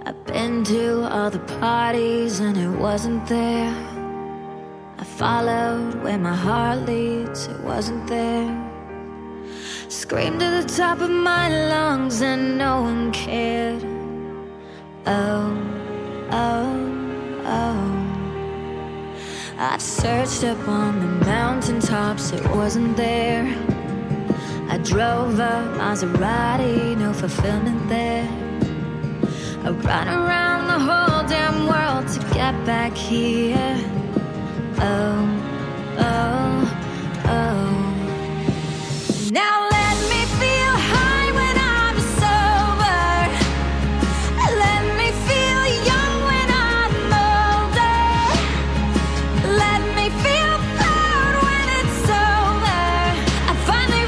I've been to all the parties and it wasn't there. I followed where my heart leads, it wasn't there. Screamed to the top of my lungs and no one cared. Oh, oh, oh. I've searched up on the mountaintops, it wasn't there. I drove a Maserati, no fulfillment there. I run around the whole damn world to get back here. Oh, oh, oh. Now let me feel high when I'm sober. Let me feel young when I'm older. Let me feel proud when it's over. I finally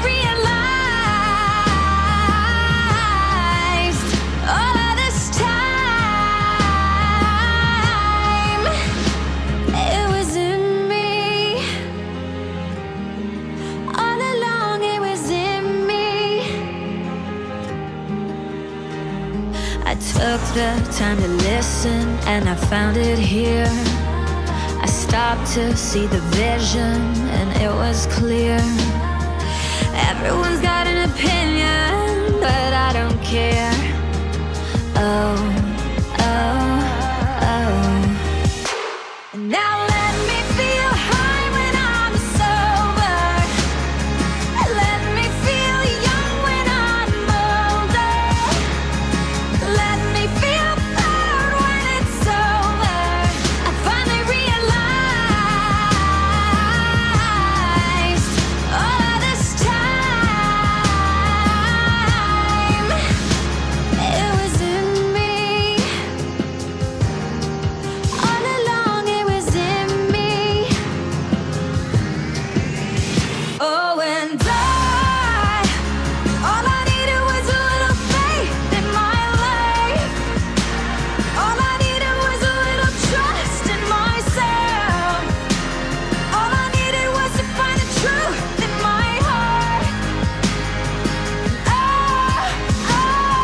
realized all of this time it was in me. All along it was in me. I took the time to listen and I found it here. I stopped to see the vision and it was clear. Everyone's got an opinion, but I don't care. Oh, oh, oh. Now let me feel high when I'm sober. Let me feel young when I'm older. Let me feel proud when it's over. I finally realized all of this time it was in me. All along it was in me. Oh, and all I needed was a little faith in my life. All I needed was a little trust in myself. All I needed was to find the truth in my heart. Oh, oh,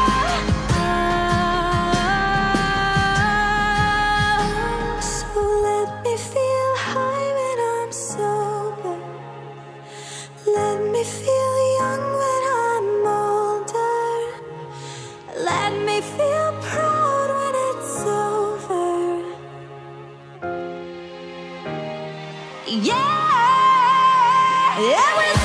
oh. So let me feel high when I'm sober. Let me feel young when I'm older. Let me feel proud when it's over. Yeah, it was